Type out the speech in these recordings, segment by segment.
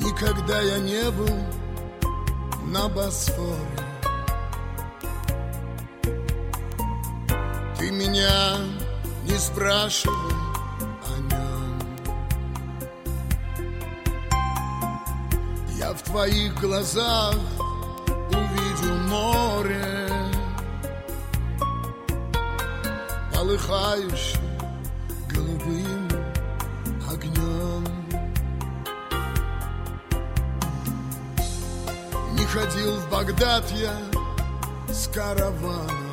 Никогда я не был на Босфоре. Ты меня не спрашивай о нем. Я в твоих глазах увидел море, полыхающее голубым огнем. Не ходил в Багдад я с караваном,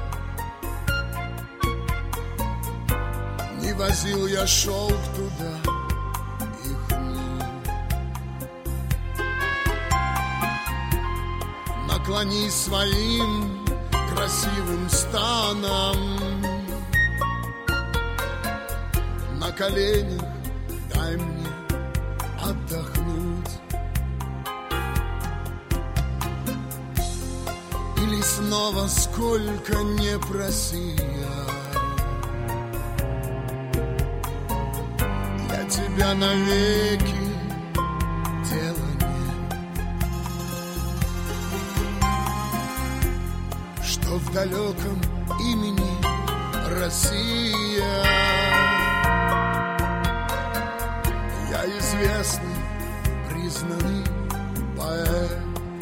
не возил я шелк туда и хну. Наклонись своим красивым станом, на коленях дай мне отдохнуть. Или снова, сколько не проси я тебя навеки дела нет, что в далеком имени Россия я известный, признанный поэт.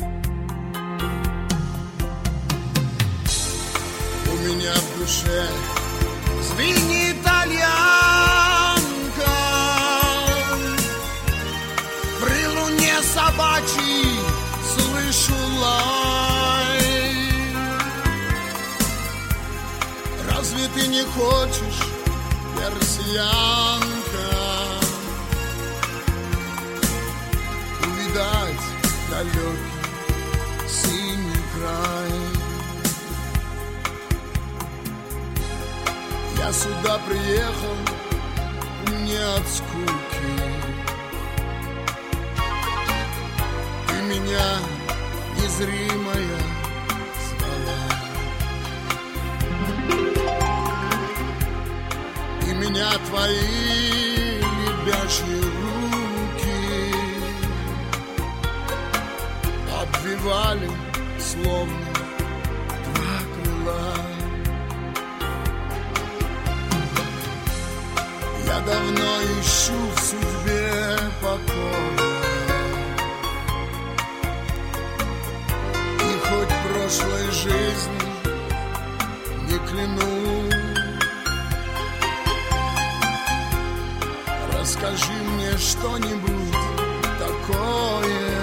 У меня в душе звенит итальянка, при луне собачий слышу лай. Разве ты не хочешь, персиянка, увидать далекий синий край? Я сюда приехал не от скуки. Ты меня, незримая, звала. И меня твои лебяжьи руки обвивали, словно два крыла. Я давно ищу в судьбе покоя, и хоть прошлой жизни не клянусь, расскажи мне что-нибудь такое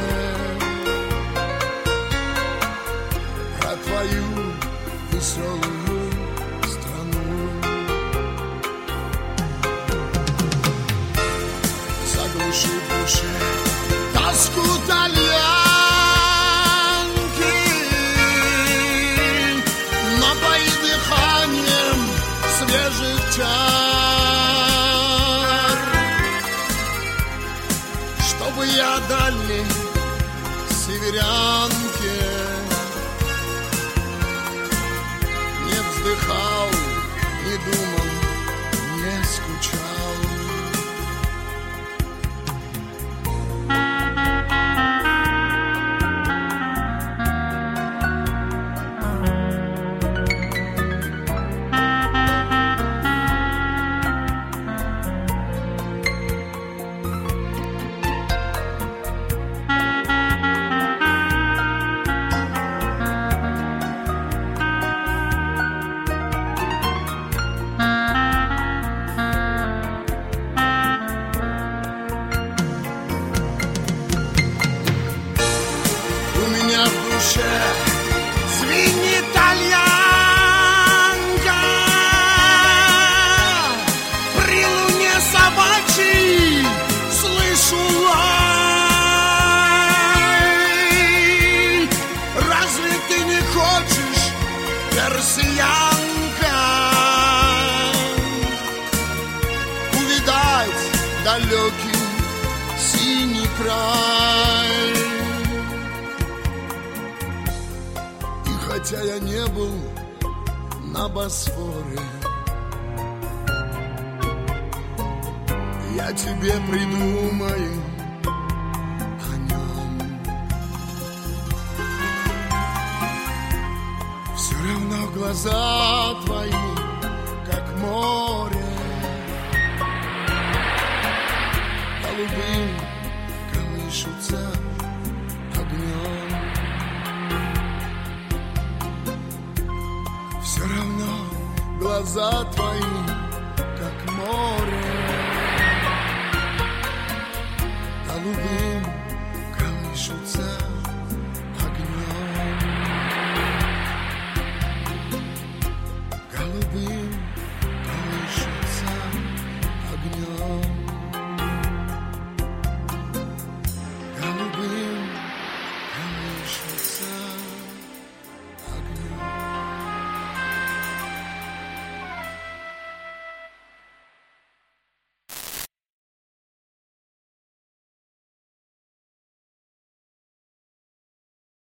про твою веселую страну. Заглуши в душе тоску тальянки, напои дыханием свежих чар, чтобы я дальней северянке не вздыхал, не думал, не скучал. Звенит итальянка, при луне собачий слышу лай. Разве ты не хочешь, персиянка, увидать далекий синий край? Хотя я не был на Босфоре, я тебе придумаю глаза твои, как море, голубым колышутся огнем. Все равно глаза твои